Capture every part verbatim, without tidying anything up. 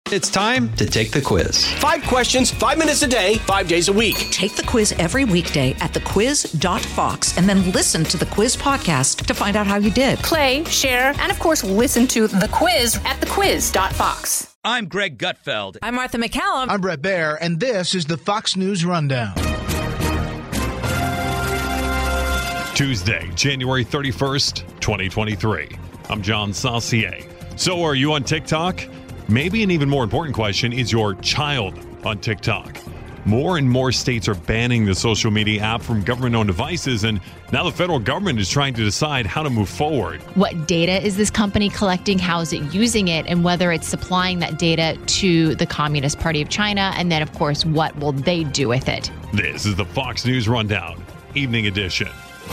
It's time to take the quiz. Five questions, five minutes a day, five days a week. Take the quiz every weekday at the quiz dot fox and then listen to the quiz podcast to find out how you did. Play, share, and of course, listen to the quiz at the quiz dot fox. I'm Greg Gutfeld. I'm Martha McCallum. I'm Brett Baer, and this is the Fox News Rundown. Tuesday, January thirty-first, twenty twenty-three. I'm John Saucier. So are you on TikTok? Maybe an even more important question, is your child on TikTok? More and more states are banning the social media app from government-owned devices, and now the federal government is trying to decide how to move forward. What data is this company collecting? How is it using it? And whether it's supplying that data to the Communist Party of China? And then, of course, what will they do with it? This is the Fox News Rundown, Evening Edition.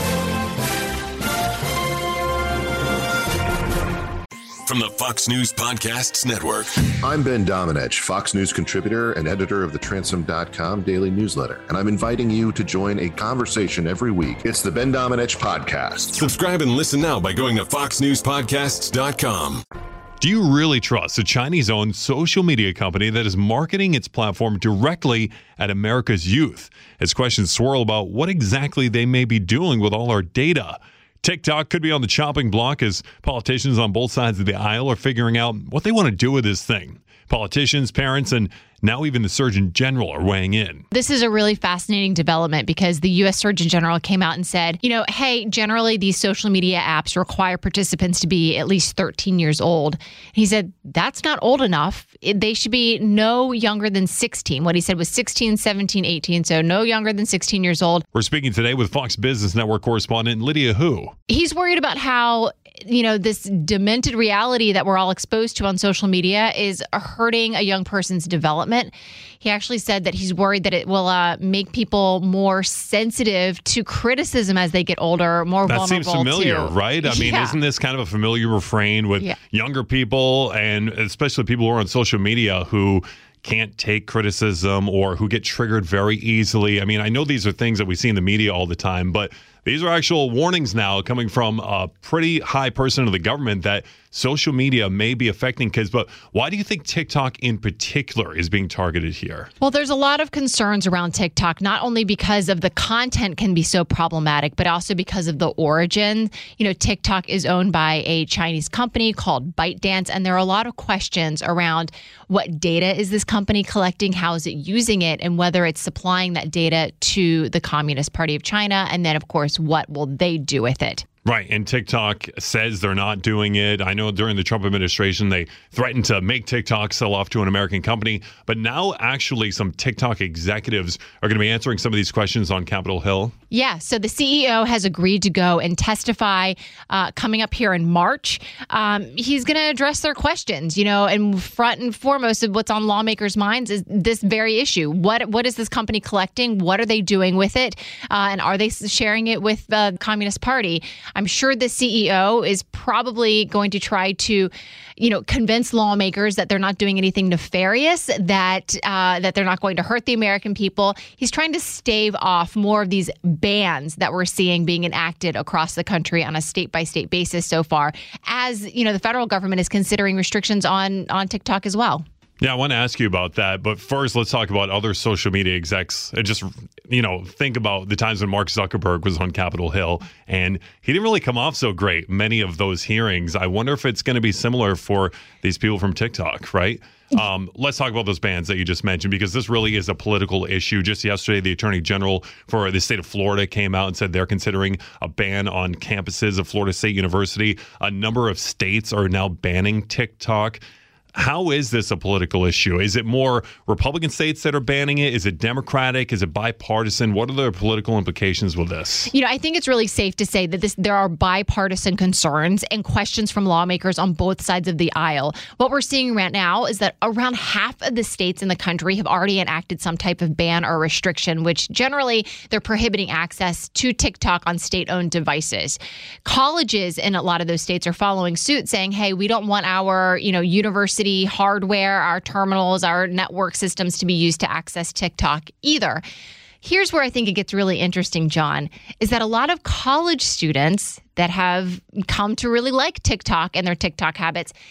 From the Fox News Podcasts Network. I'm Ben Domenech, Fox News contributor and editor of the Transom dot com daily newsletter, and I'm inviting you to join a conversation every week. It's the Ben Domenech Podcast. Subscribe and listen now by going to fox news podcasts dot com. Do you really trust a Chinese-owned social media company that is marketing its platform directly at America's youth? As questions swirl about what exactly they may be doing with all our data. TikTok could be on the chopping block as politicians on both sides of the aisle are figuring out what they want to do with this thing. Politicians, parents, and now even the Surgeon General are weighing in. This is a really fascinating development because the U S Surgeon General came out and said, you know, hey, generally these social media apps require participants to be at least thirteen years old. He said, that's not old enough. It, they should be no younger than sixteen. What he said was sixteen, seventeen, eighteen, so no younger than sixteen years old. We're speaking today with Fox Business Network correspondent Lydia Hu. He's worried about how, you know, this demented reality that we're all exposed to on social media is hurting a young person's development. He actually said that he's worried that it will uh, make people more sensitive to criticism as they get older, more that vulnerable. That seems familiar, to, right? I mean, yeah. Isn't this kind of a familiar refrain with yeah. younger people and especially people who are on social media who can't take criticism or who get triggered very easily? I mean, I know these are things that we see in the media all the time, but these are actual warnings now coming from a pretty high person of the government that social media may be affecting kids. But why do you think TikTok in particular is being targeted here? Well, there's a lot of concerns around TikTok, not only because of the content can be so problematic, but also because of the origin. You know, TikTok is owned by a Chinese company called ByteDance, and there are a lot of questions around what data is this company collecting, how is it using it, and whether it's supplying that data to the Communist Party of China, and then, of course, what will they do with it? Right. And TikTok says they're not doing it. I know during the Trump administration, they threatened to make TikTok sell off to an American company. But now actually some TikTok executives are going to be answering some of these questions on Capitol Hill. Yeah. So the C E O has agreed to go and testify uh, coming up here in March. Um, he's going to address their questions, you know, and front and foremost of what's on lawmakers' minds is this very issue. What What is this company collecting? What are they doing with it? Uh, and are they sharing it with the Communist Party? I'm sure the C E O is probably going to try to, you know, convince lawmakers that they're not doing anything nefarious, that uh, that they're not going to hurt the American people. He's trying to stave off more of these bans that we're seeing being enacted across the country on a state-by-state basis so far, as, you know, the federal government is considering restrictions on on TikTok as well. Yeah, I want to ask you about that. But first, let's talk about other social media execs. And just, you know, think about the times when Mark Zuckerberg was on Capitol Hill, and he didn't really come off so great, many of those hearings. I wonder if it's going to be similar for these people from TikTok, right? Um, let's talk about those bans that you just mentioned, because this really is a political issue. Just yesterday, the Attorney General for the state of Florida came out and said they're considering a ban on campuses of Florida State University. A number of states are now banning TikTok. How is this a political issue? Is it more Republican states that are banning it? Is it Democratic? Is it bipartisan? What are the political implications with this? You know, I think it's really safe to say that this there are bipartisan concerns and questions from lawmakers on both sides of the aisle. What we're seeing right now is that around half of the states in the country have already enacted some type of ban or restriction, which generally they're prohibiting access to TikTok on state-owned devices. Colleges in a lot of those states are following suit, saying, hey, we don't want our, you know, university hardware, our terminals, our network systems to be used to access TikTok either. Here's where I think it gets really interesting, John, is that a lot of college students that have come to really like TikTok and their TikTok habits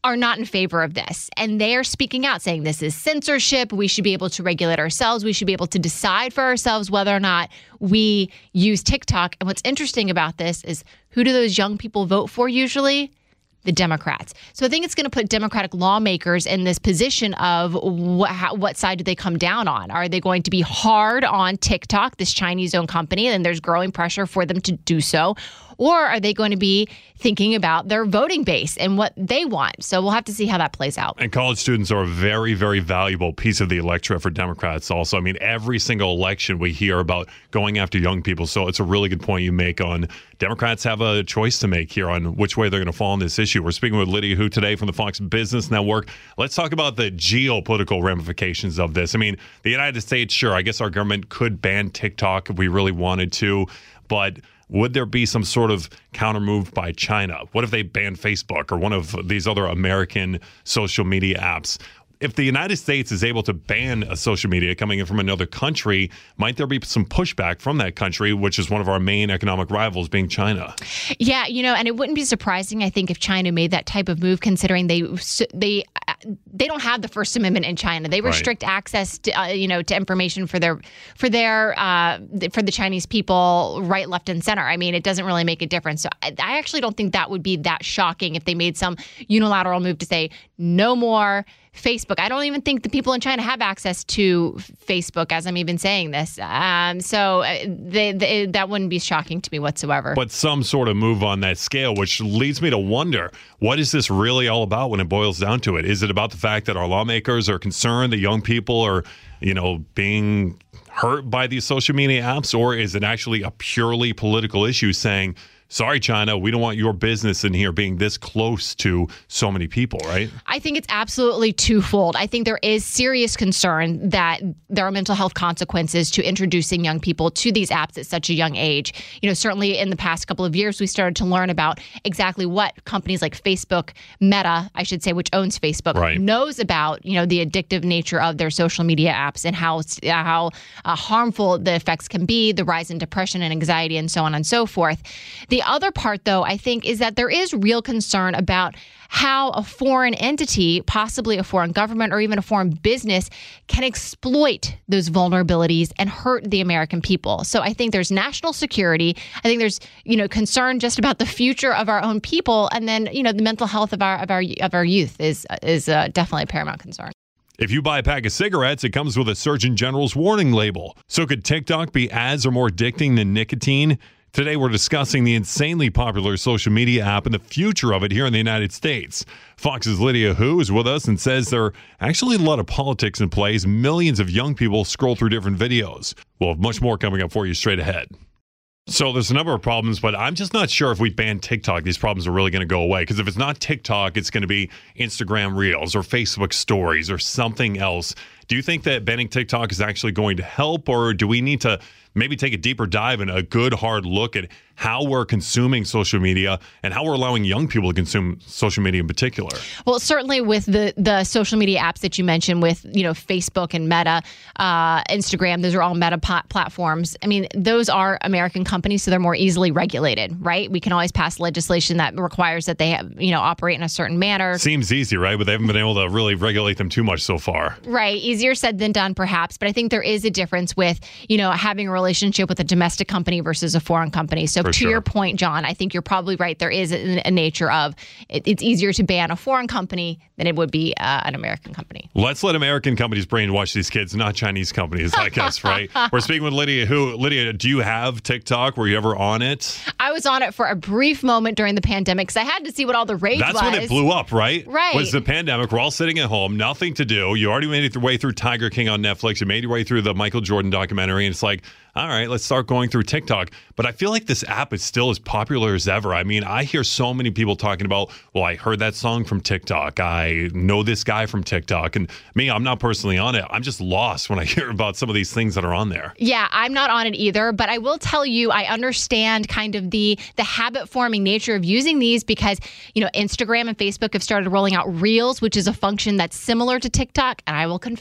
are not in favor of this. And they are speaking out saying this is censorship. We should be able to regulate ourselves. We should be able to decide for ourselves whether or not we use TikTok. And what's interesting about this is, who do those young people vote for usually? The Democrats. So I think it's going to put Democratic lawmakers in this position of wh- how, what side do they come down on? Are they going to be hard on TikTok, this Chinese-owned company, and there's growing pressure for them to do so? Or are they going to be thinking about their voting base and what they want? So we'll have to see how that plays out. And college students are a very, very valuable piece of the electorate for Democrats also. I mean, every single election we hear about going after young people. So it's a really good point you make on Democrats have a choice to make here on which way they're going to fall on this issue. We're speaking with Lydia Hu today from the Fox Business Network. Let's talk about the geopolitical ramifications of this. I mean, the United States, sure, I guess our government could ban TikTok if we really wanted to, but would there be some sort of counter move by China? What if they ban Facebook or one of these other American social media apps? If the United States is able to ban a social media coming in from another country, might there be some pushback from that country, which is one of our main economic rivals, being China? Yeah, you know, and it wouldn't be surprising, I think, if China made that type of move, considering they they they don't have the First Amendment in China. They restrict right. access to uh, you know to information for their for their uh, for the Chinese people, right, left, and center. I mean, it doesn't really make a difference. So I, I actually don't think that would be that shocking if they made some unilateral move to say no more Facebook. I don't even think the people in China have access to Facebook as I'm even saying this. Um, so they, they, that wouldn't be shocking to me whatsoever. But some sort of move on that scale, which leads me to wonder, what is this really all about when it boils down to it? Is it about the fact that our lawmakers are concerned that young people are, you know, being hurt by these social media apps? Or is it actually a purely political issue saying, sorry, China, we don't want your business in here being this close to so many people, right? I think it's absolutely twofold. I think there is serious concern that there are mental health consequences to introducing young people to these apps at such a young age. You know, certainly in the past couple of years, we started to learn about exactly what companies like Facebook, Meta, I should say, which owns Facebook, right. knows about, you know, the addictive nature of their social media apps and how, how uh, harmful the effects can be, the rise in depression and anxiety and so on and so forth. The The other part, though, I think, is that there is real concern about how a foreign entity, possibly a foreign government or even a foreign business, can exploit those vulnerabilities and hurt the American people. So I think there's national security. I think there's, you know, concern just about the future of our own people, and then, you know, the mental health of our of our of our youth is is uh, definitely a paramount concern. If you buy a pack of cigarettes, it comes with a Surgeon General's warning label. So could TikTok be as or more addicting than nicotine? Today, we're discussing the insanely popular social media app and the future of it here in the United States. Fox's Lydia Hu is with us and says there are actually a lot of politics in play as millions of young people scroll through different videos. We'll have much more coming up for you straight ahead. So there's a number of problems, but I'm just not sure if we ban TikTok, these problems are really going to go away. Because if it's not TikTok, it's going to be Instagram Reels or Facebook Stories or something else. Do you think that banning TikTok is actually going to help, or do we need to maybe take a deeper dive and a good hard look at how we're consuming social media and how we're allowing young people to consume social media in particular? Well, certainly with the the social media apps that you mentioned, with, you know, Facebook and Meta, uh, Instagram, those are all Meta pot platforms. I mean, those are American companies, so they're more easily regulated, right? We can always pass legislation that requires that they have, you know, operate in a certain manner. Seems easy, right? But they haven't been able to really regulate them too much so far. Right. Easier said than done, perhaps. But I think there is a difference with, you know, having a relationship with a domestic company versus a foreign company. So For to sure. your point, John, I think you're probably right. There is a, a nature of it, it's easier to ban a foreign company than it would be uh, an American company. Let's let American companies brainwash these kids, not Chinese companies like us, right? We're speaking with Lydia Hu. Lydia, do you have TikTok? Were you ever on it? I was on it for a brief moment during the pandemic because I had to see what all the rage That's was. when it blew up, right? Right. Was the pandemic. We're all sitting at home, nothing to do. You already made your way through Tiger King on Netflix. You made your way through the Michael Jordan documentary, and it's like, all right, let's start going through TikTok. But I feel like this app is still as popular as ever. I mean, I hear so many people talking about, well, I heard that song from TikTok. I know this guy from TikTok. And me, I'm not personally on it. I'm just lost when I hear about some of these things that are on there. Yeah, I'm not on it either. But I will tell you, I understand kind of the the habit-forming nature of using these because, you know, Instagram and Facebook have started rolling out Reels, which is a function that's similar to TikTok. And I will confess,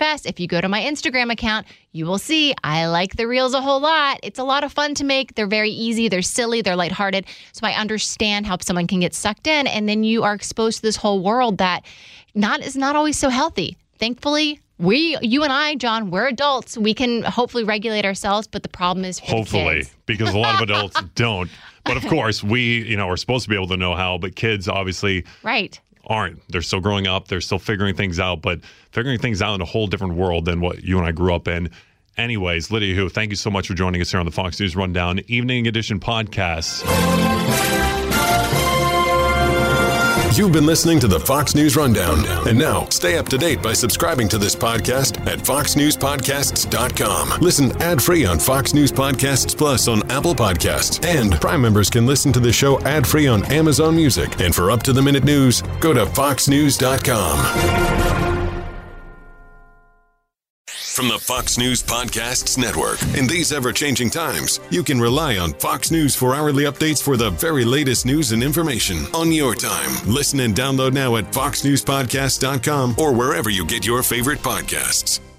Jess, if you go to my Instagram account, you will see I like the reels a whole lot. It's a lot of fun to make. They're very easy. They're silly. They're lighthearted. So I understand how someone can get sucked in. And then you are exposed to this whole world that not is not always so healthy. Thankfully, we, you and I, John, we're adults. We can hopefully regulate ourselves. But the problem is for hopefully, the kids. Because a lot of adults don't. But of course, we, you know, are supposed to be able to know how. But kids obviously right. aren't. They're still growing up. They're still figuring things out. But figuring things out in a whole different world than what you and I grew up in. Anyways, Lydia Hu, thank you so much for joining us here on the Fox News Rundown Evening Edition podcast. You've been listening to the Fox News Rundown. And now, stay up to date by subscribing to this podcast at fox news podcasts dot com. Listen ad-free on Fox News Podcasts Plus on Apple Podcasts. And Prime members can listen to the show ad-free on Amazon Music. And for up-to-the-minute news, go to fox news dot com. From the Fox News Podcasts Network. In these ever-changing times, you can rely on Fox News for hourly updates for the very latest news and information on your time. Listen and download now at fox news podcasts dot com or wherever you get your favorite podcasts.